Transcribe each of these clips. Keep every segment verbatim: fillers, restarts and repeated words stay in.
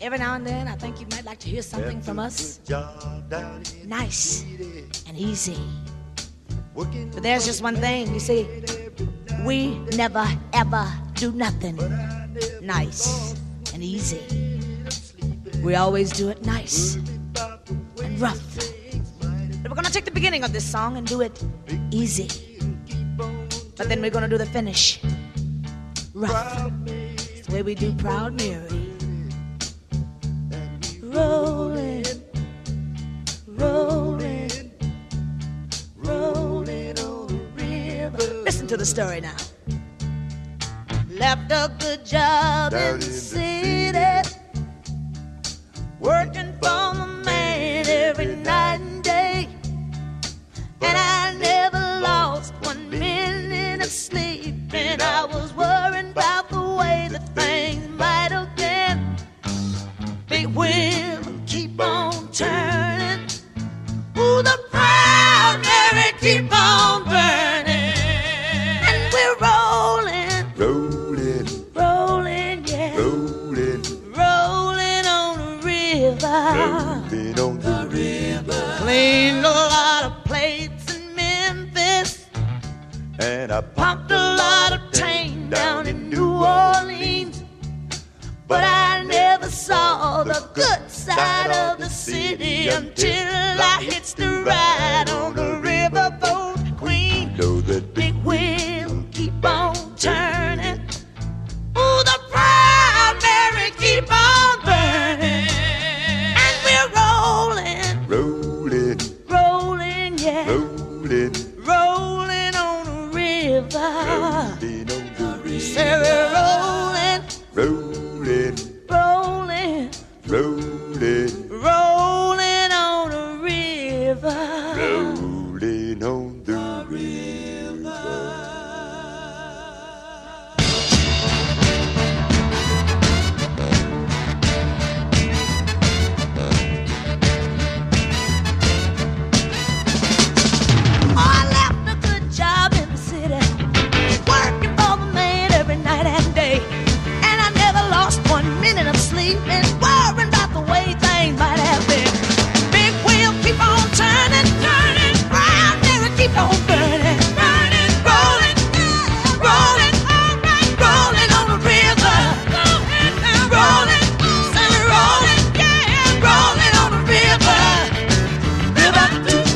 every now and then I think you might like to hear something from us. Nice and easy. But there's just one thing, you see, we never ever do nothing nice and easy. We always do it nice and rough. But we're gonna take the beginning of this song and do it easy. But then we're gonna do the finish rough. It's the way we do Proud Mary. Rolling, rolling, rolling on the river. Listen to the story now. Left a good job in the city, working for the man every night and day. And I never lost one minute of sleep, and I was worried about the way that things might have been. Big wheel keep on turning. Ooh, the Proud Mary keep on burning. And we're rolling, Rolling, rolling, yeah, rolling, rolling on the river. rolling on the river. Cleaned a lot of plates in Memphis, And I pumped a lot of tang down in New Orleans. But I never saw the good side of the city until I hitched the ride on the riverboat Queen. know that Big wheel keep on turning. Ooh, the Proud Mary keep on burning. And we're rolling, rolling, rolling, yeah, rolling, rolling on the river. rolling on the river. Say we're rolling, Rolling, rolling, rolling, rolling on the river. rolling on the river. Oh, I left a good job in the city, working for the man every night and day. And I never lost one minute of sleep and worrying about the way things might have been. Big wheel keep on turning, turning, Proud Mary keep on burning, burning, rolling, rolling, rolling on the river, rolling, say we're rolling, yeah, rolling on the river, river.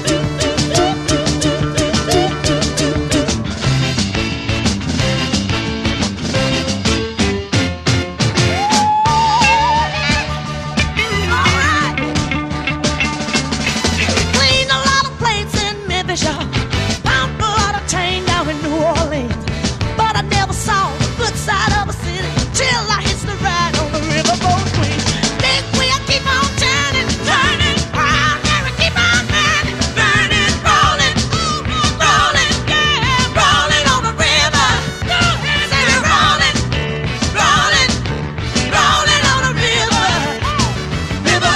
Cleaned a lot of plates in Memphis, y'all. Found a lot of tang down in New Orleans. But I never saw the good side of a city till I hitched the ride on the riverboat Queen. Big wheel keep on turning, turning. Proud Mary keep on burning, burning, rolling, rolling, yeah, rolling on the river. Say we're rolling, rolling, rolling on the river, river.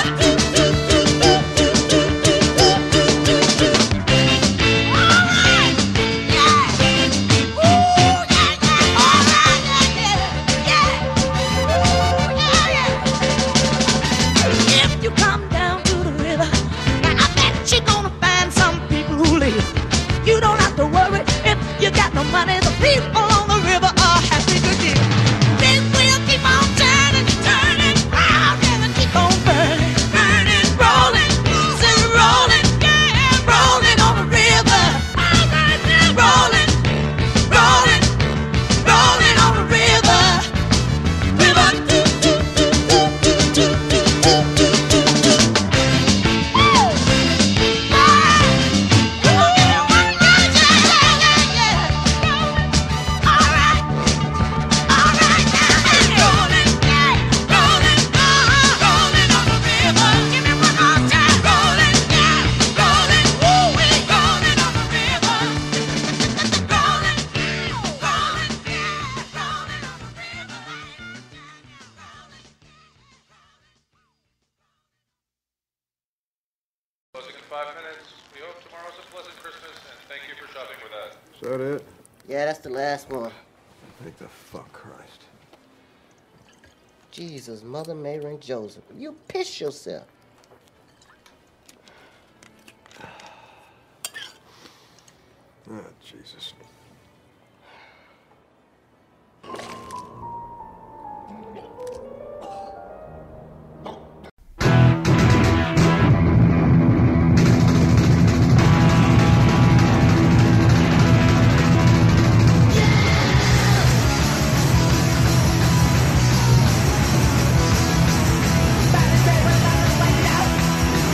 If you come down to the river, now I bet you're gonna find some people who live. You don't have to worry if you got no money. The people on the river are happy to give. Big wheel keep on turning, turning. Proud Mary keep on burning, burning, rolling, say rolling, yeah, rolling on the river, rolling, rolling, rolling on the river, river. Closing in five minutes. We hope tomorrow's a pleasant Christmas, and thank you for shopping with us. Is that it? Yeah, that's the last one. Thank the fuck Christ. Jesus, Mother Mary and Joseph. You piss yourself. Oh, Jesus.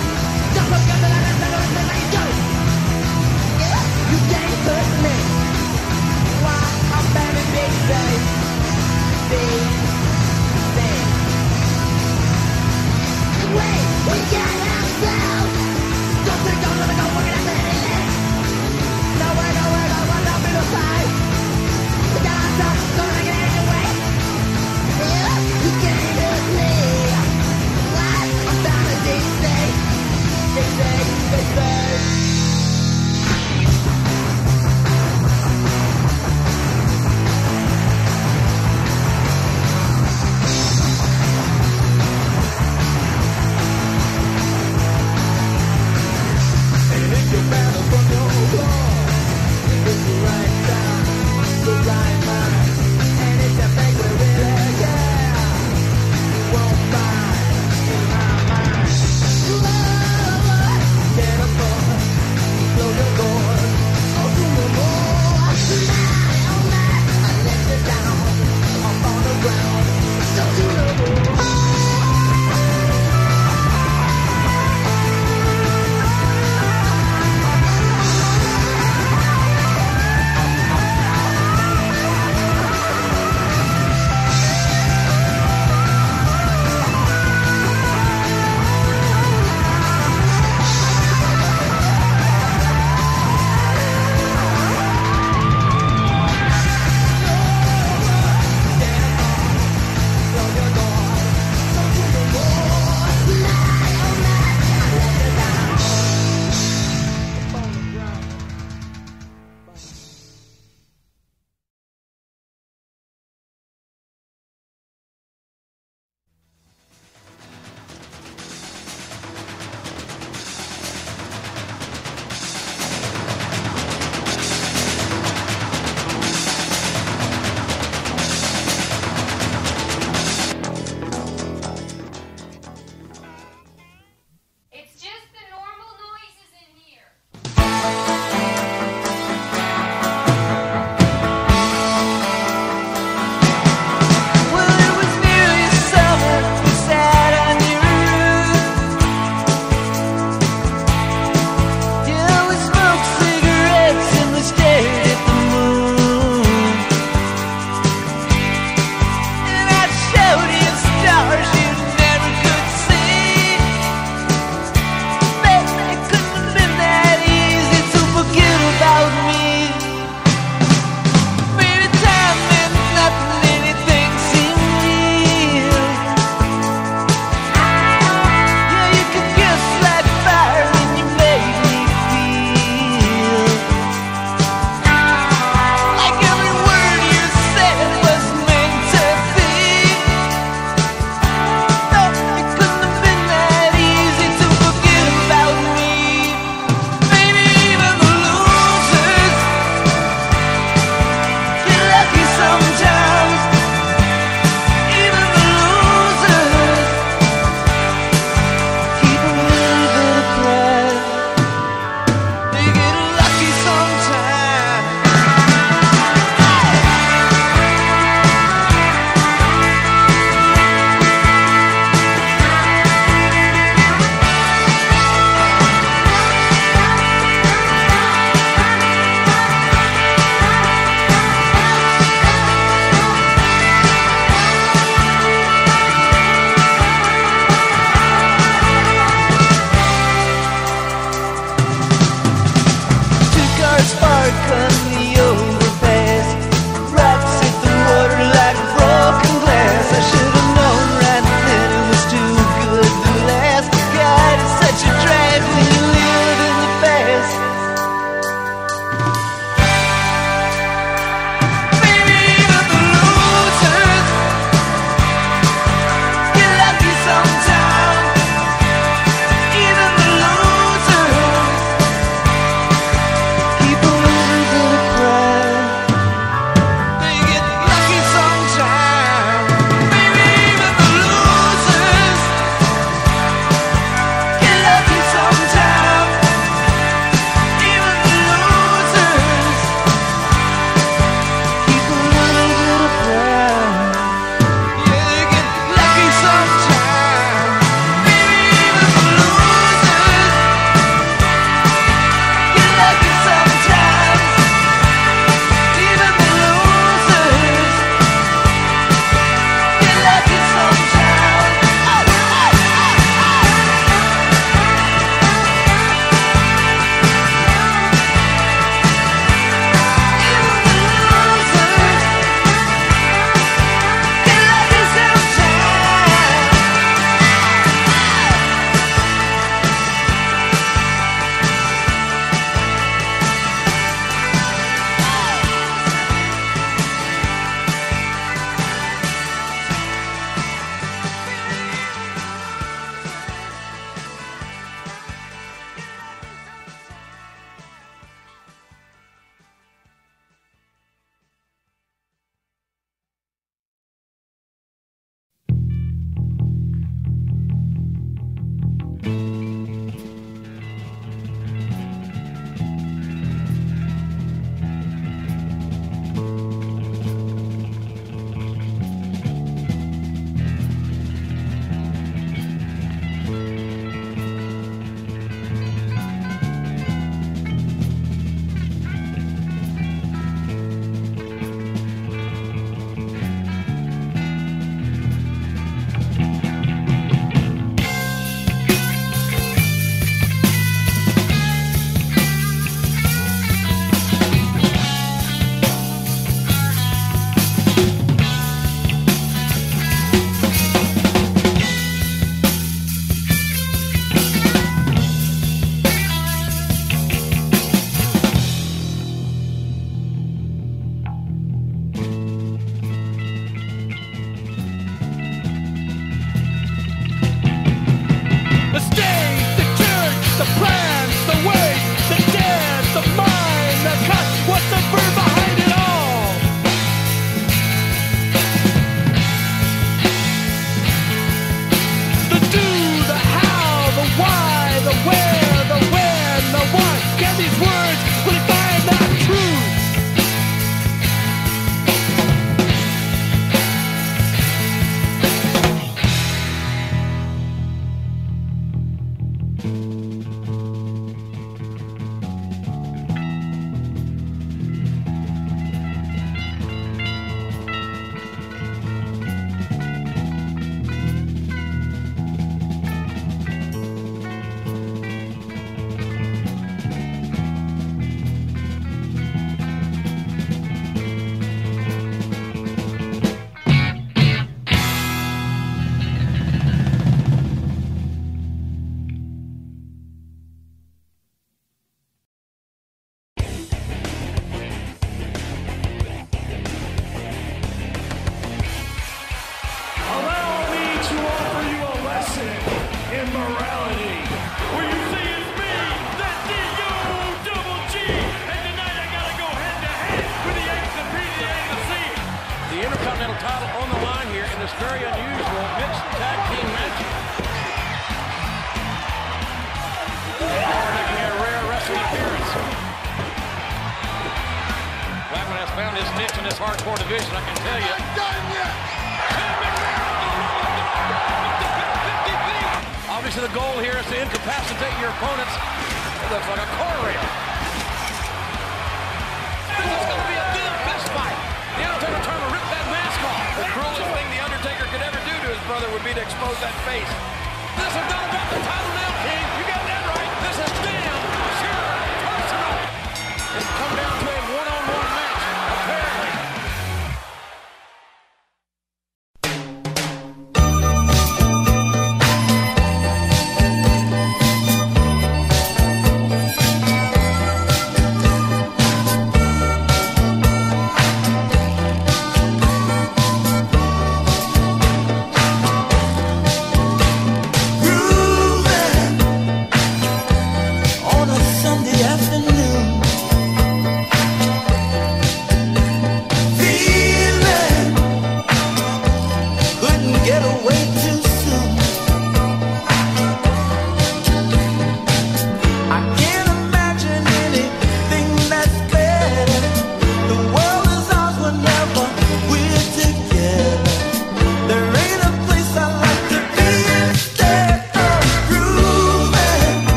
You can't hurt me. this hardcore division, I can tell you. Obviously, the goal here is to incapacitate your opponents. It looks like a core rail. This is going to be a good fist fight. The Undertaker trying to rip that mask off. The cruelest thing the Undertaker could ever do to his brother would be to expose that face. This is not about the title now, King. You got that right. This is damn sure personal. It's come down to a one-on-one match, apparently.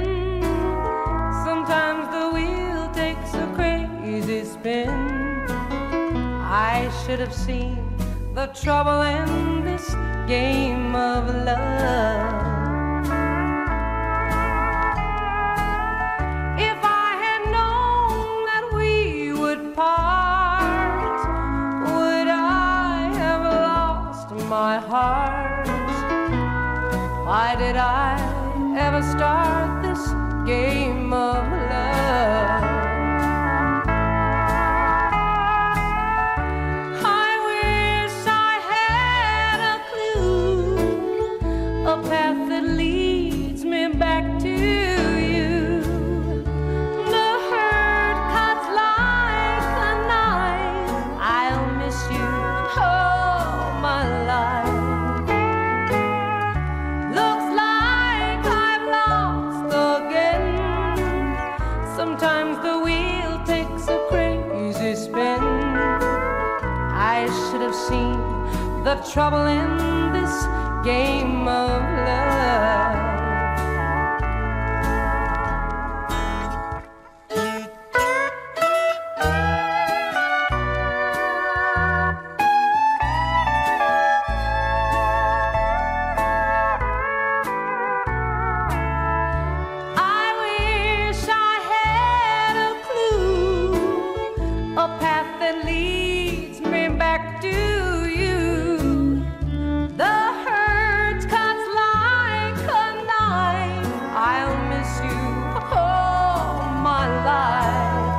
spin. should have seen the trouble in this game of love. If I had known that we would part, would I have lost my heart? Why did I ever start this game of love? I wish I had a clue, a path that leads me back to you. The hurt cuts like a knife. I'll miss you all my life. Looks like I've lost again. Sometimes the wheel takes a crazy spin. I should have seen the trouble in this game of love. I wish I had a clue, a path that leads me back to you. The hurt cuts like a knife. I'll miss you all my life.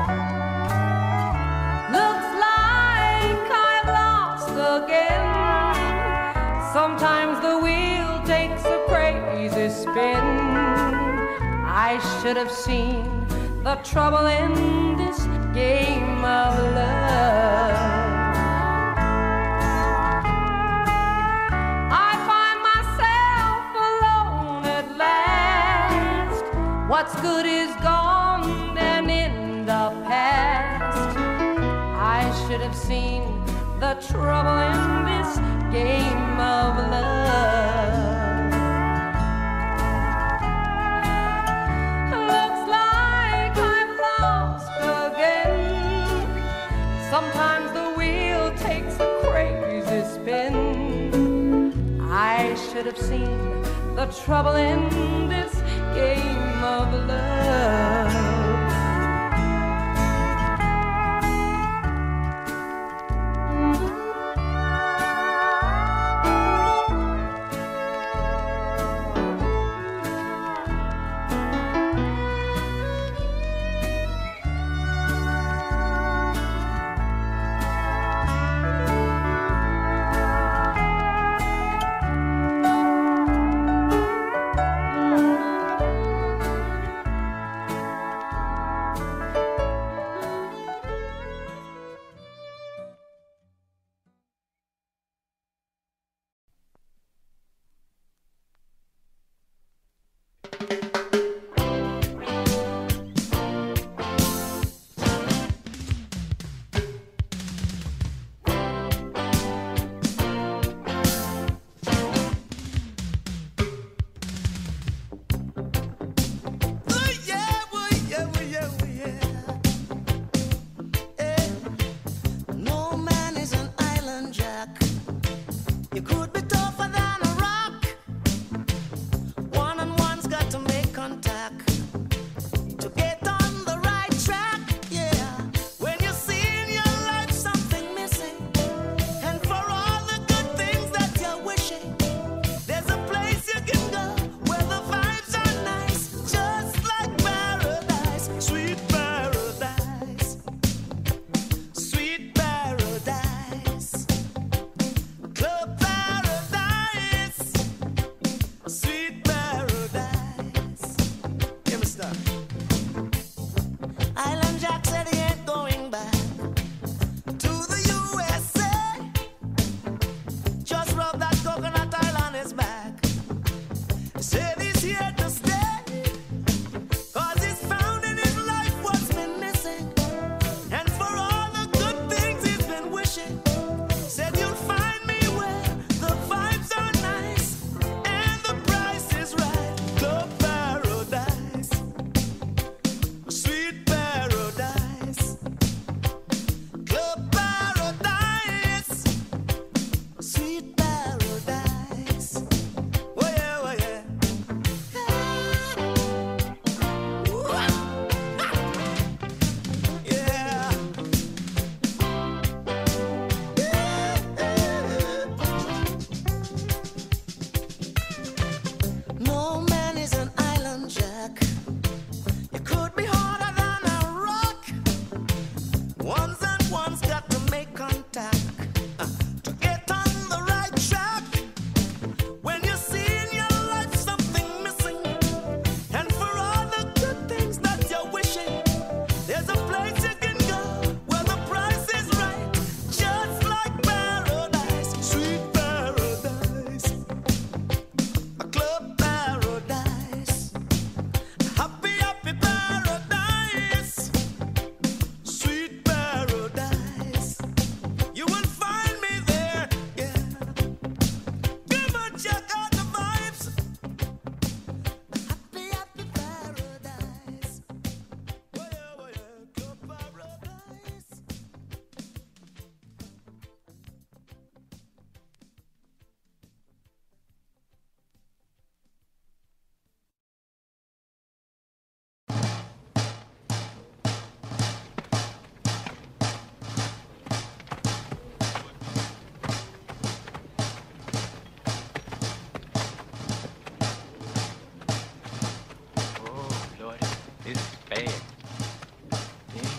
Looks like I've lost again. Sometimes the wheel takes a crazy spin. I should have seen the trouble in this game of love. I find myself alone at last. What's good is gone and in the past. I should have seen the trouble in this game of love. Looks like I've lost again. Sometimes the wheel takes a crazy spin. I should have seen the trouble in this game of love.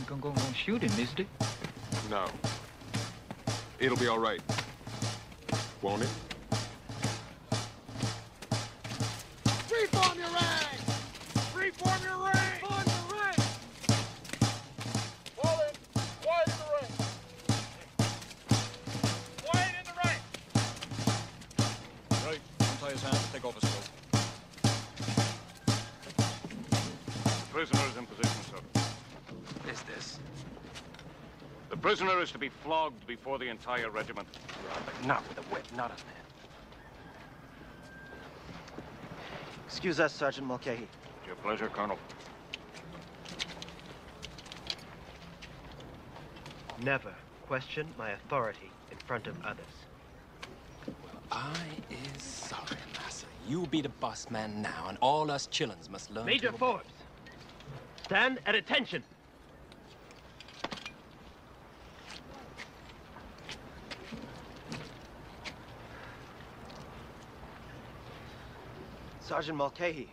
gonna go and shoot him, isn't he? No. It'll be all right. Won't it? Reform your ranks! Reform your ranks! Reform your ranks! Fall in. Wide in the ranks. Wide in the ranks. Right. Untie his hands. Take off his coat. Prisoner is in position, sir. Is this? The prisoner is to be flogged before the entire regiment. Right, but not with a whip, not a man. Excuse us, Sergeant Mulcahy. It's your pleasure, Colonel. Never question my authority in front of others. I is sorry, massa. You be the boss man now, and all us chillins must learn Major to... Forbes, stand at attention. Sergeant Mulcahy,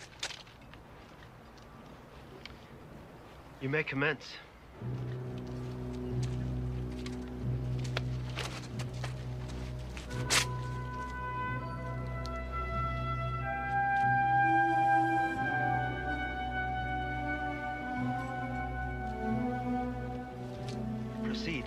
you may commence. Proceed.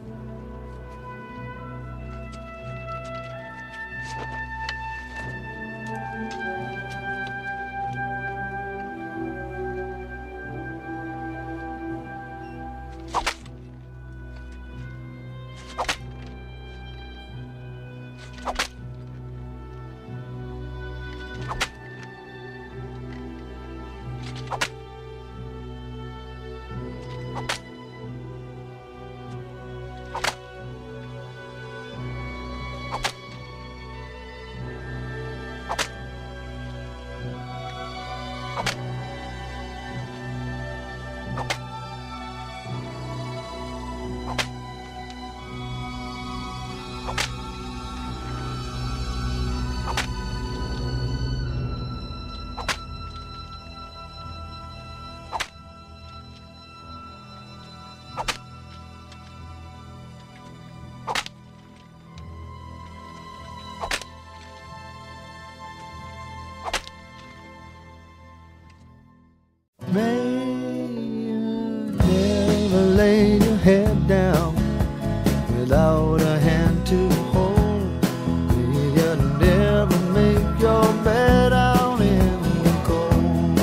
May you never lay your head down without a hand to hold. May you never make your bed out in the cold.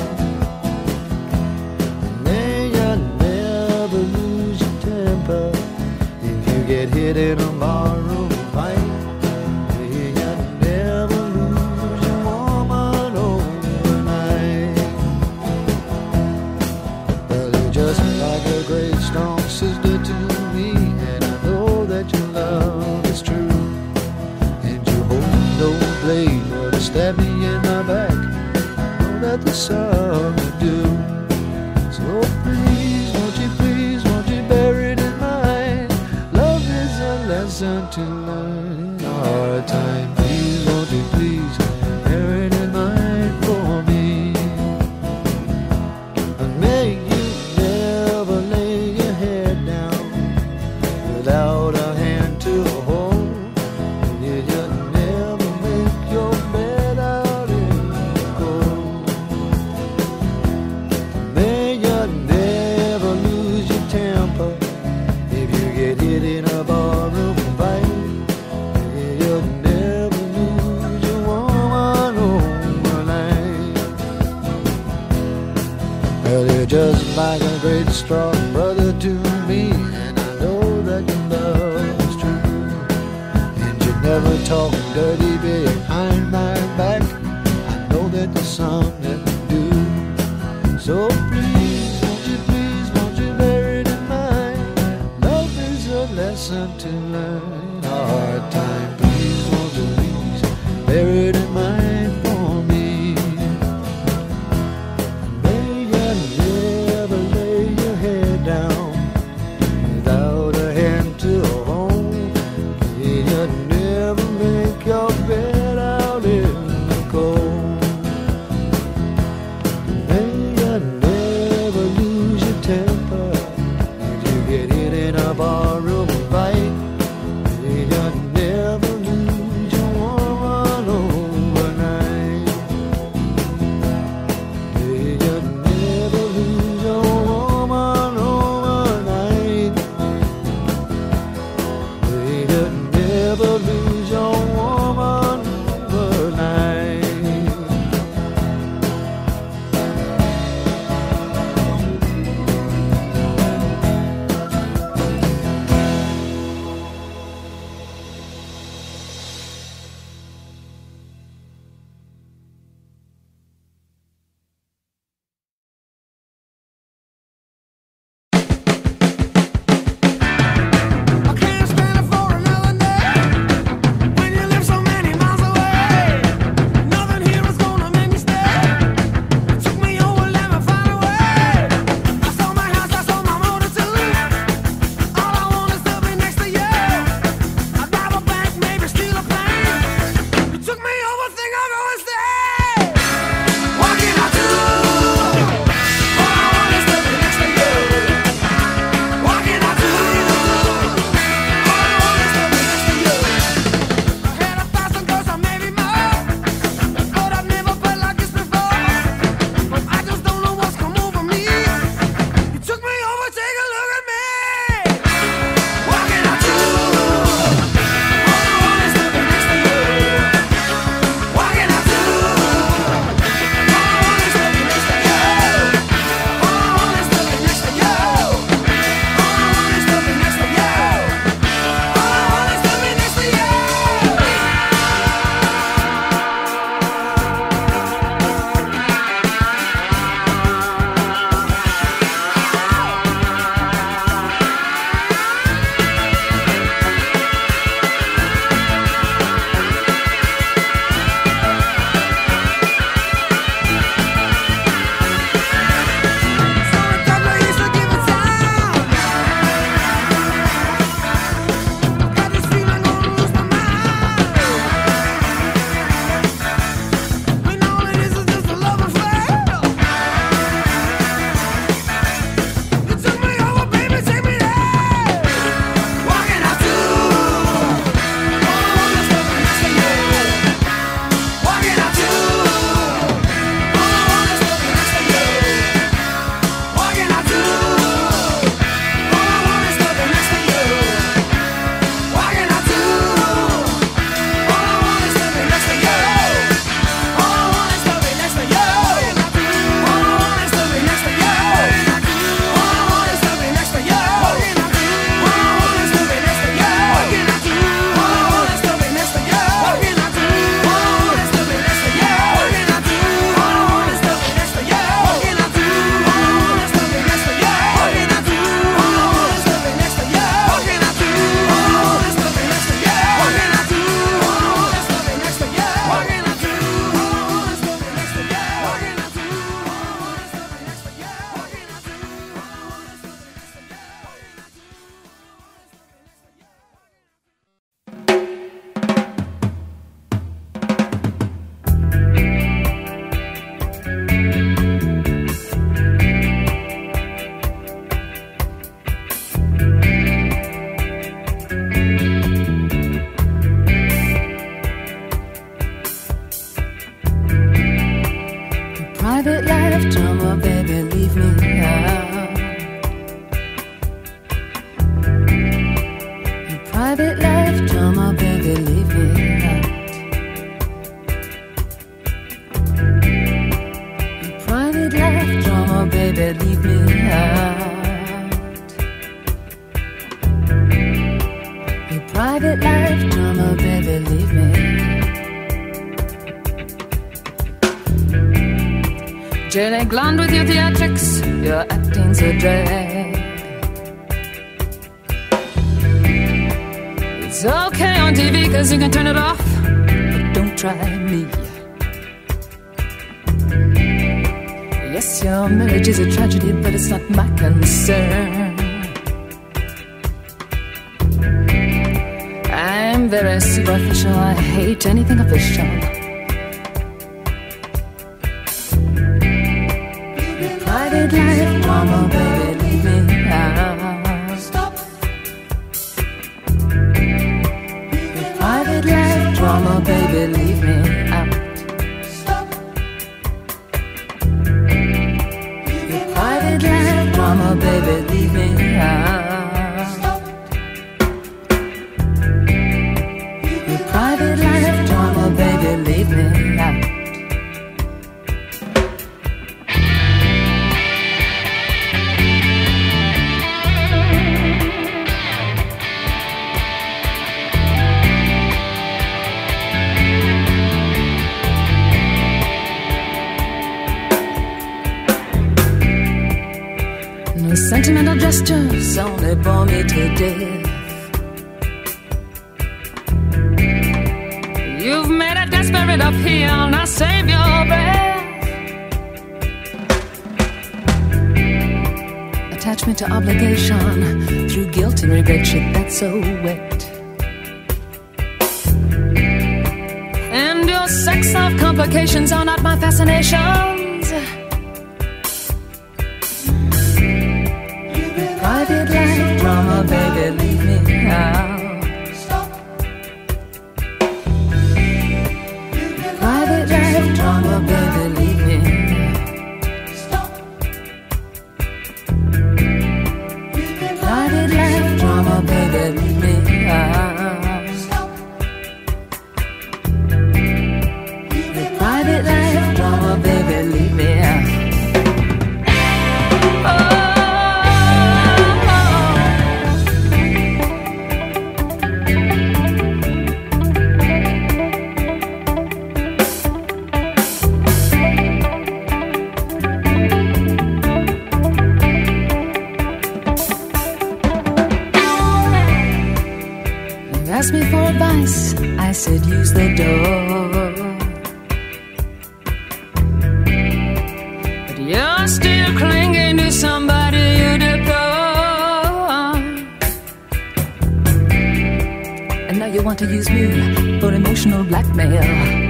May you never lose your temper if you get hit in a barroom fight. May you never lose your woman overnight. Just like a great strong sister to me, and I know that your love is true. And you hold no blade but to stab me in my back. I know that the sun will do. So please, won't you please, won't you bear it in mind? Love is a lesson to learn in our time. Please, won't you please bear it in mind for me. And make you never lay your head down without a hand to hold. You just never make your bed out in the cold. May you never lose your temper if you get hit in a barroom fight. May you never lose your woman overnight. Well, you're just like a great strong brother to me, and I know that your love is true. And you never talk dirty behind my back. I know that there's some that do. So please, won't you please, won't you bear it in mind? Love is a lesson to learn in a hard time. Please, won't you please bear it in mind for me. May you never lay your head down without a hand to hold. May you never make your bed out in the cold. May you never lose your temper a barroom fight. You never lose your woman overnight. You never lose your woman overnight. You never lose your woman overnight. Private life drama, baby, leave me out. Your private life drama, baby, leave me out. Your private life drama, baby, leave me out. Your private life drama, baby, leave me out. Jelly glond with your theatrics, your acting's a drag. It's okay on T V cause you can turn it off, but don't try me. Yes, your marriage is a tragedy, but it's not my concern. I'm very superficial, I hate anything official. Private life, mama, baby, leave me out. Stop. drama, baby, leave me out. Your private life drama, baby, leave me out. Your private life drama, baby, leave me out. Sentimental gestures only bore me to death. You've made a desperate appeal, now save your breath. Attachment to obligation, through guilt and regret, shit that's so wet. And your sex of complications are not my fascinations. Private life drama, baby, leave me out. Private life drama, baby, leave me out. Private life drama, baby, leave me out. Private life drama, baby, leave me out. Asked me for advice, I said use the door. But you're still clinging to somebody you deplore. And now you want to use me for emotional blackmail.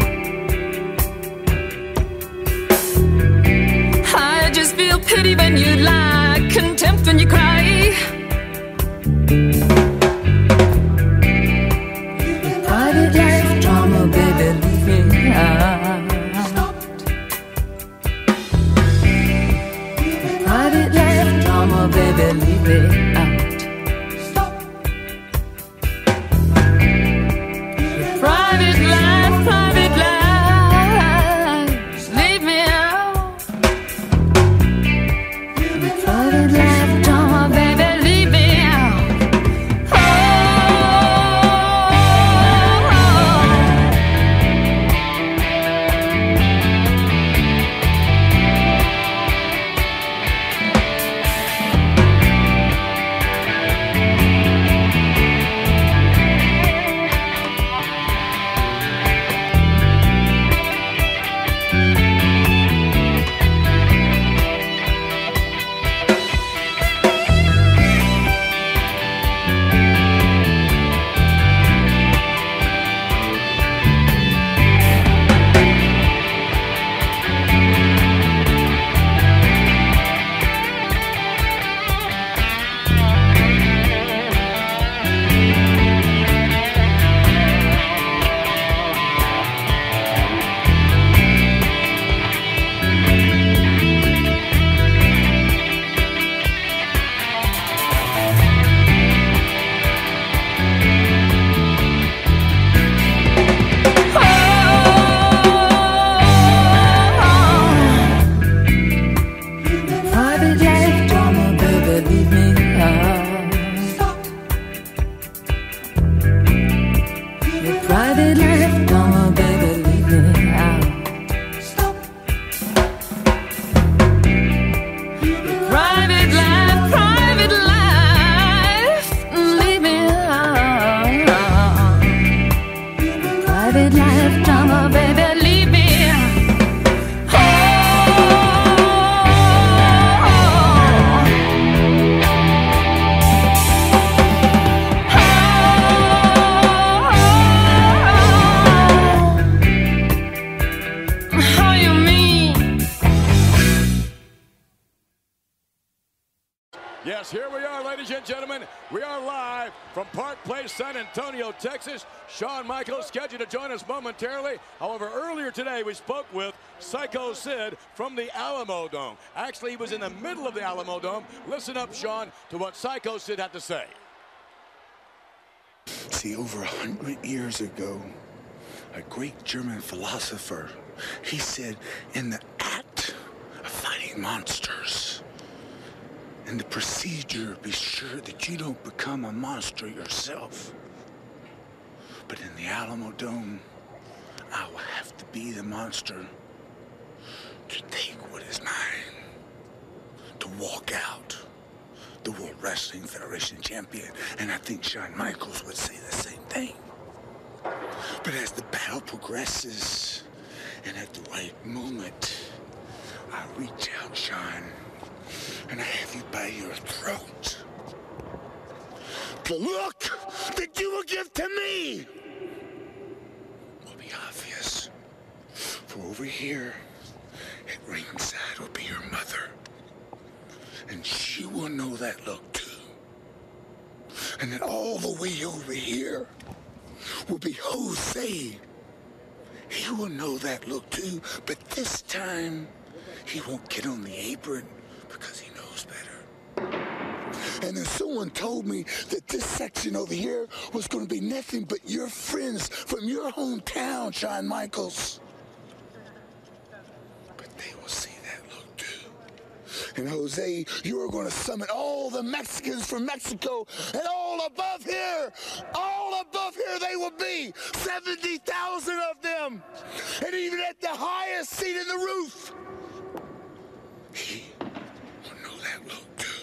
I just feel pity when you lie, contempt when you cry. Private life drama, baby, leave me out. Private life drama, baby, leave me out. Private life, private life, leave me out. Private life drama, baby, leave me out. and gentlemen, we are live from Park Place, San Antonio, Texas. Shawn Michaels scheduled to join us momentarily. However, earlier today we spoke with Psycho Sid from the Alamo Dome. Actually, he was in the middle of the Alamo Dome. Listen up, Shawn, to what Psycho Sid had to say. See, over a hundred years ago, a great German philosopher, he said, in the act of fighting monsters, in the procedure, be sure that you don't become a monster yourself. But in the Alamo Dome, I will have to be the monster to take what is mine, to walk out the World Wrestling Federation champion. And I think Shawn Michaels would say the same thing. But as the battle progresses, and at the right moment, I reach out, Shawn, and I have you by your throat. The look that you will give to me will be obvious. For over here, at ringside, will be your mother. And she will know that look too. And then all the way over here will be Jose. He will know that look too, but this time he won't get on the apron because he knows better. And then someone told me that this section over here was going to be nothing but your friends from your hometown, Shawn Michaels. But they will see that look too. And Jose, you are going to summon all the Mexicans from Mexico, and all above here, all above here they will be, seventy thousand of them. And even at the highest seat in the roof, he will know that look too.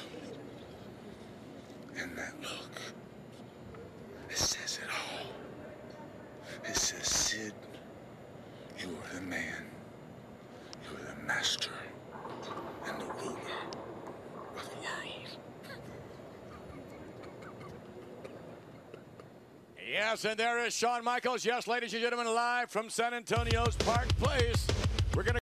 And that look, it says it all. It says, Sid, you are the man, you are the master, and the ruler of the world. Yes, and there is Shawn Michaels. Yes, ladies and gentlemen, live from San Antonio's Park Place. We're going to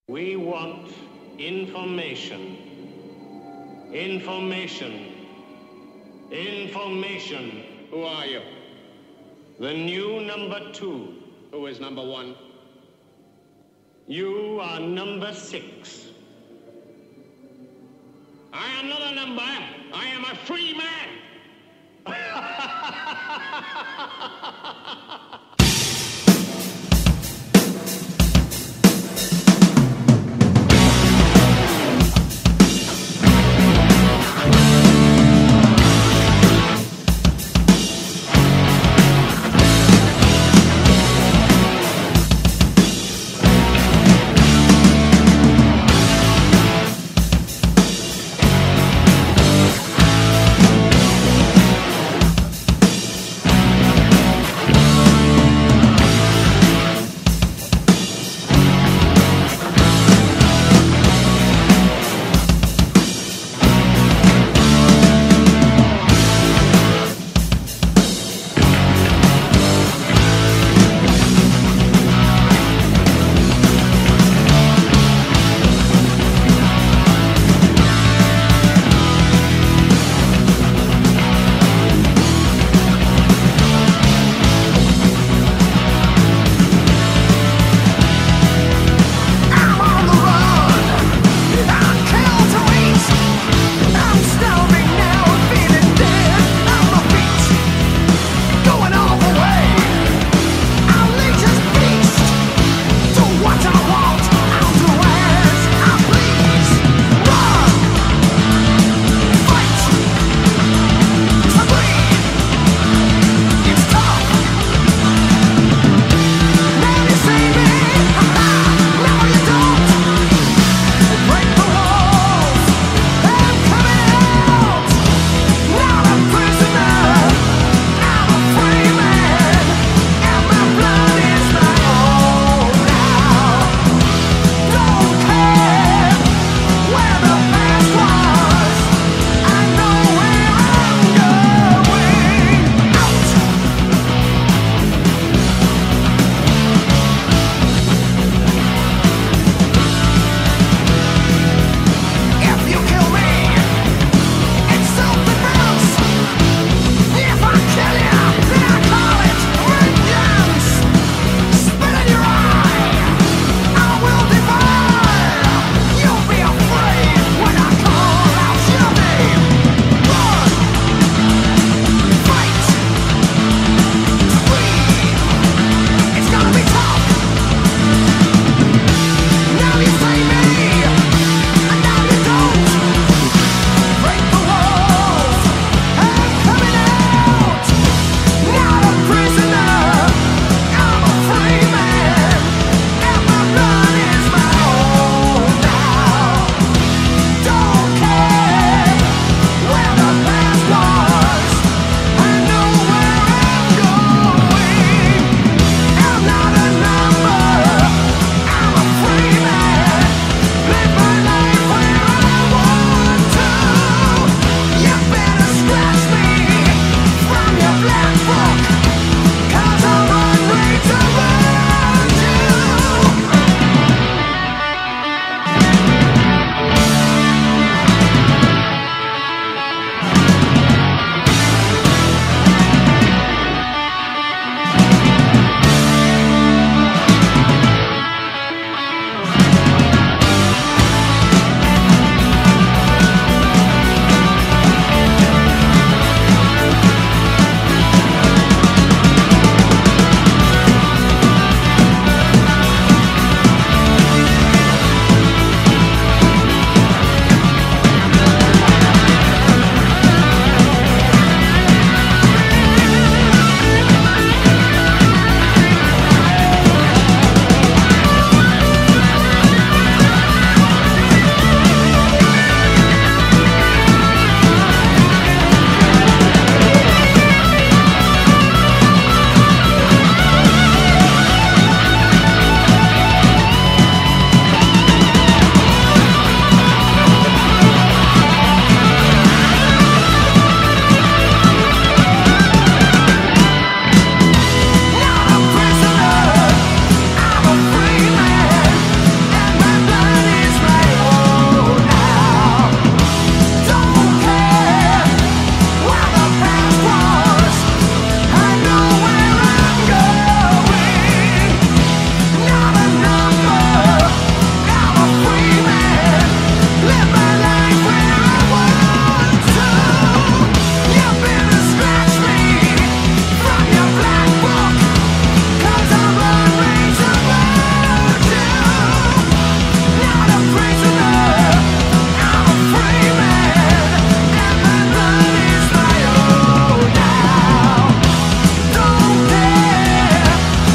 We want information. Information. Information. Who are you? The new number two. Who is number one? You are number six. I am not a number. I am a free man.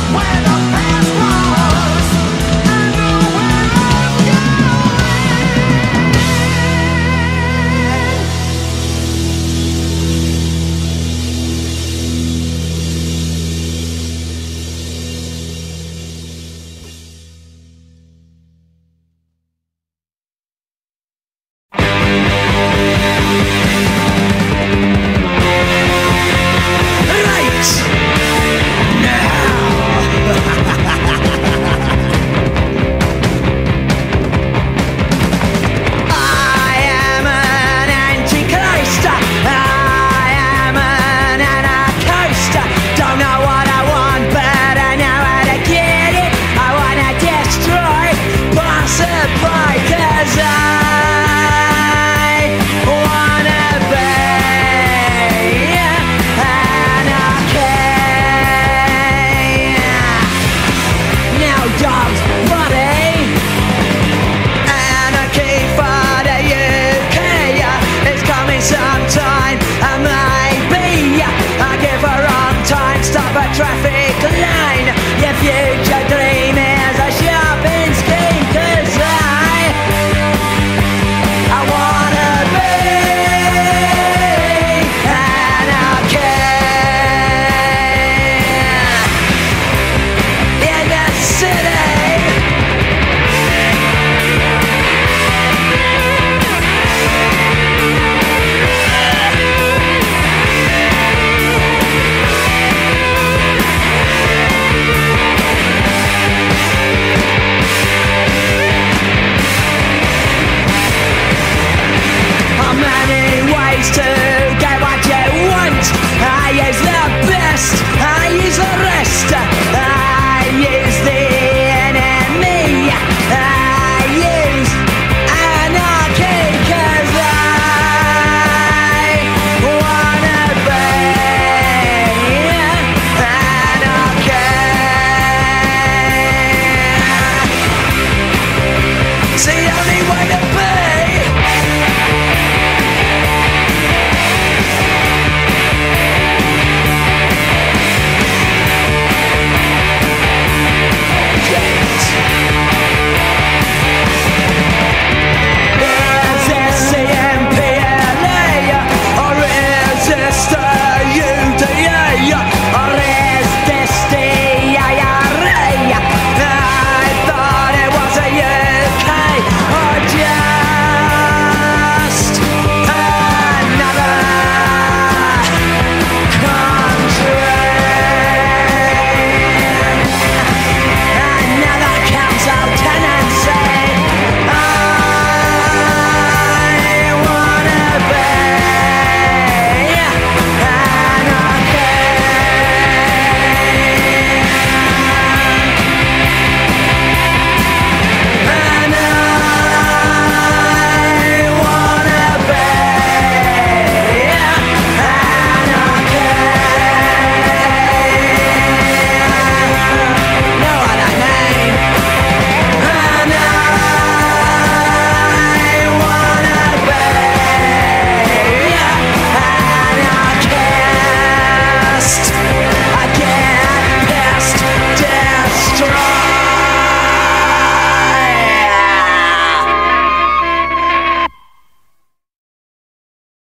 Where the